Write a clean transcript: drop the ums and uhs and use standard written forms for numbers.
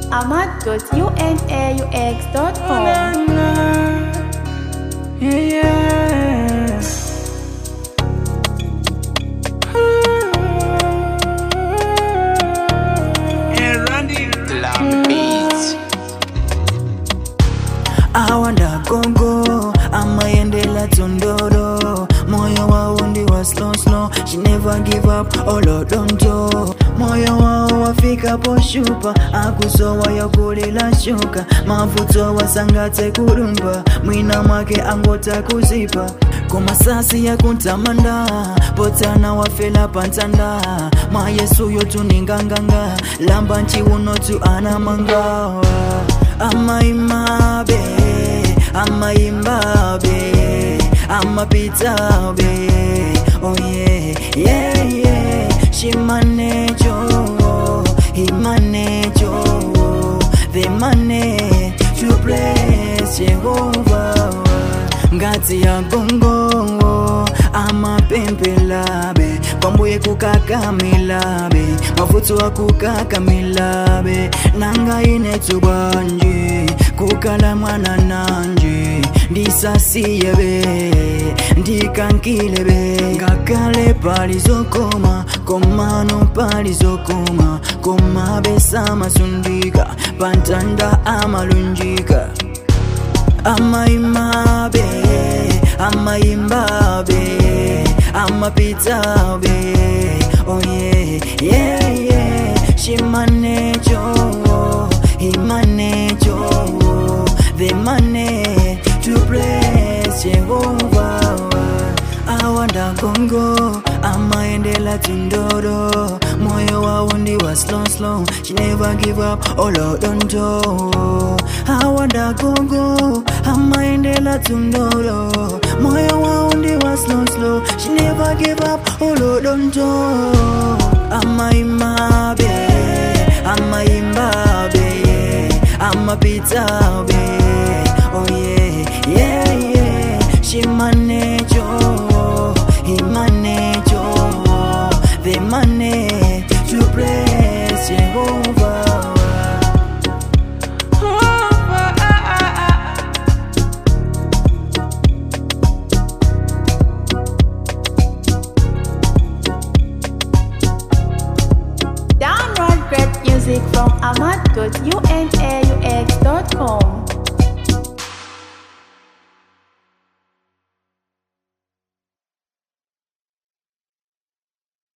ahmad.unaux.com. Yeah. And Randy Lamb Beats. Awanda gongo amayendela tondoro moyo wao ndi wa slow slow. She never give up olodonto moyo wao wafika poshupa akusowa yokulila shuka mavuto wasangate kurumba mwina mwake angota kuzipa kumasasi ya kuntamanda potana wafela pantanda ma Yesu yotu ninganganga lamba nchiunotu anamangawa amaimabe amaimbabe amapitabe oh yeah yeah yeah she manejo he manejo they manage to bless Jehovah ngati ya gongo amapempelabe pambuye kukakamilabe mafutu wa kukakamilabe nanga inetubanje kukala mwana nanje ndisasiyebe ndikankilebe ngakale palizokoma komano palizokoma komabesa masundika pantanda amalunjika amaimabe amaimbabe amapitabe oh yeah yeah yeah she manejo he manejo they manage to bless Jehovah awanda gongo amaendela tundoro moyo wao ndi wa slow slow. She never give up olodonto awanda gongo amaendela tundoro moyo wao ndi wa slow slow. She never give up olodonto amaimabe amaimbabe amapitabe oh yeah yeah yeah she manejo he manejo they manage to bless Jehovah. Download great music from ahmad.unaux.com.